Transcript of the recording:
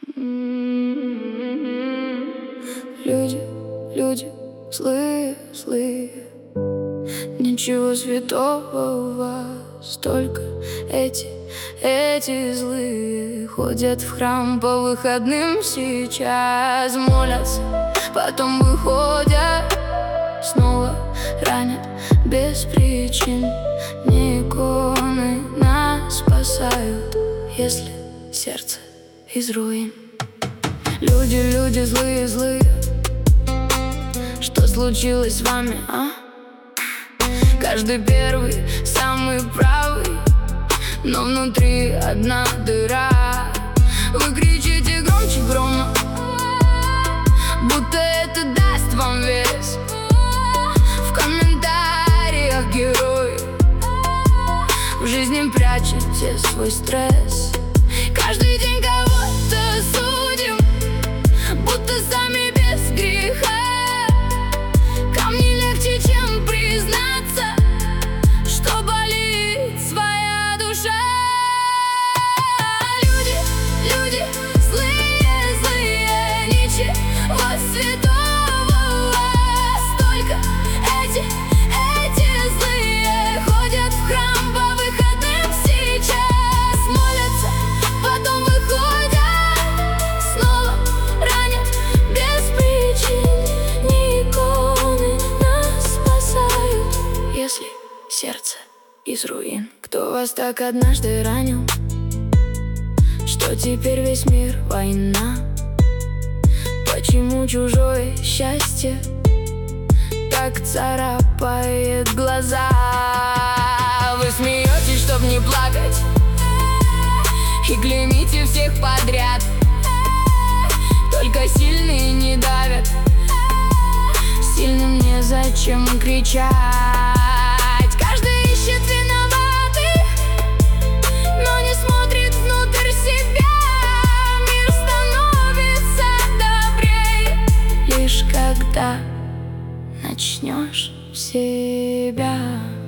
Люди злые, злые. Ничего святого у вас, только эти злые. Ходят в храм по выходным сейчас, молятся, потом выходят, снова ранят без причин. Не иконы нас спасают, если сердце из руин. Люди злые, злые. Что случилось с вами, а? Каждый первый, самый правый, но внутри одна дыра. Вы кричите громче грома, будто это даст вам вес. В комментариях герои, в жизни прячете свой стресс. Каждый день кого-то судим, будто сами без греха. Камни легче, чем признаться, что болит своя душа. Люди злые, злые. Ничего святого у вас, только эти злые. Ходят в храм по выходным сейчас, молятся, потом выходят, снова ранят без причин. Не иконы нас спасают, если сердце из руин. Кто вас так однажды ранил, что теперь весь мир война? Почему чужое счастье так царапает глаза? Вы смеетесь, чтоб не плакать, и клеймите всех подряд. Только сильные не давят, сильным незачем кричать. Каждый ищет виноватых, но не смотрит внутрь себя. Мир становится добрее, лишь когда начнешь себя.